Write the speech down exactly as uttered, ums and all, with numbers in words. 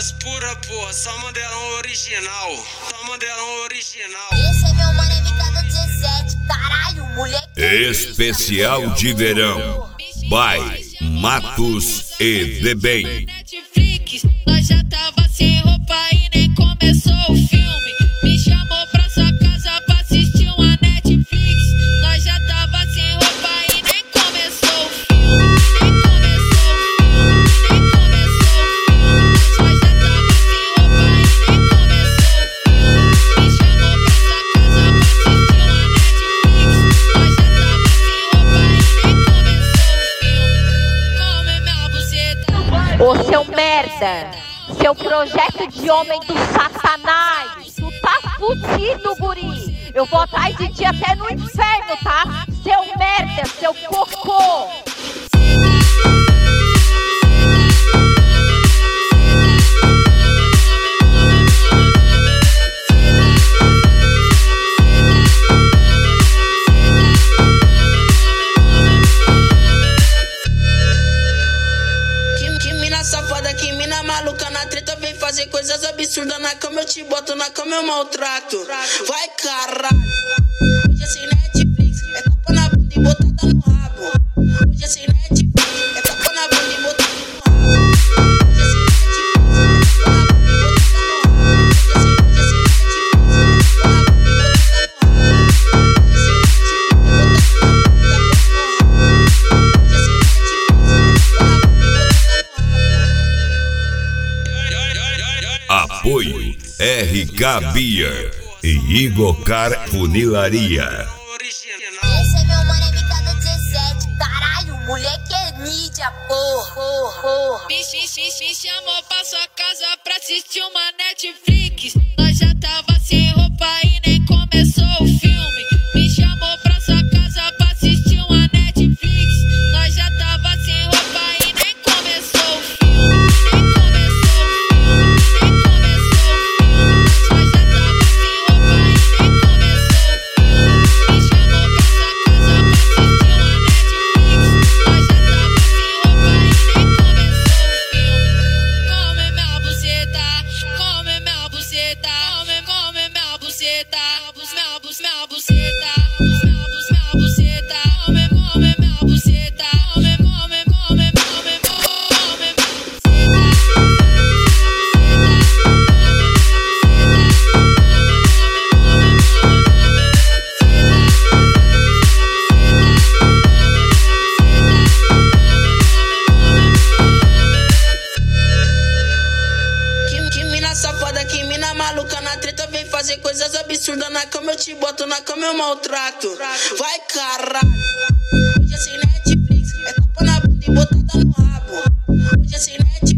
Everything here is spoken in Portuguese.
das pura, porra, só modelão original, só modelão original. Esse é meu mano M K do dezessete, caralho, moleque. Especial de verão, by Matos e The Bem. Netflix, nós já tava sem roupa e nem começou o filme. Me chamou pra sua casa pra assistir uma Netflix. Nós já tava sem roupa e nem começou o filme. Nem começou o filme, nem começou o filme. Nós já tava sem roupa e nem começou o filme. Me chamou pra sua casa pra assistir uma Netflix. Nós já tava sem roupa e nem começou o filme. Come minha buceta. Ô seu merda, seu projeto de homem do satanás, tu tá fudido, guri. Eu vou atrás de ti até no inferno, tá? Seu merda, seu cocô. Safada, que mina maluca na treta, vem fazer coisas absurdas na cama, eu te boto na cama, eu maltrato. Vai caralho. Hoje é sem Netflix, é tapa na bunda e botada no rabo. Hoje é sem Netflix, é tapa na bunda e botada no rabo. Hoje é sem Netflix, é tapa na bunda e botada no rabo. Hoje é sem Netflix, é tapa na bunda e botada no rabo. Hoje é sem Netflix, é botada na bunda e botada no rabo. Hoje é sem Netflix, é tapa na bunda e botada no rabo. Apoio R K Beer e Igocar Funilaria. Esse é meu mano M K do dezessete, caralho, moleque é mídia, porra, porra, porra. Me, me, me, me chamou pra sua casa pra assistir uma Netflix. Nós já tava sem roupa e nem começou o filme. Me chamou pra sua casa pra assistir uma Netflix. Nós já tava sem roupa e nem começou o filme. Nem começou o filme, nem começou o filme. Nós já tava sem roupa e nem começou o filme. Me chamou pra sua casa pra assistir uma Netflix. Nós já tava sem roupa e nem começou o filme. Come minha buceta, come minha buceta, come, come minha buceta, minha bus, minha buceta, minha bus, minha buceta, come, come minha buceta, come, come, come, come, come minha Que, que mina safada, que mina maluca na treta, vem fazer coisas absurdas na cama, eu te boto na cama, eu maltrato. Vai caralho. Hoje é sem Netflix, é tapa na bunda e botada no rabo. Hoje é sem Netflix.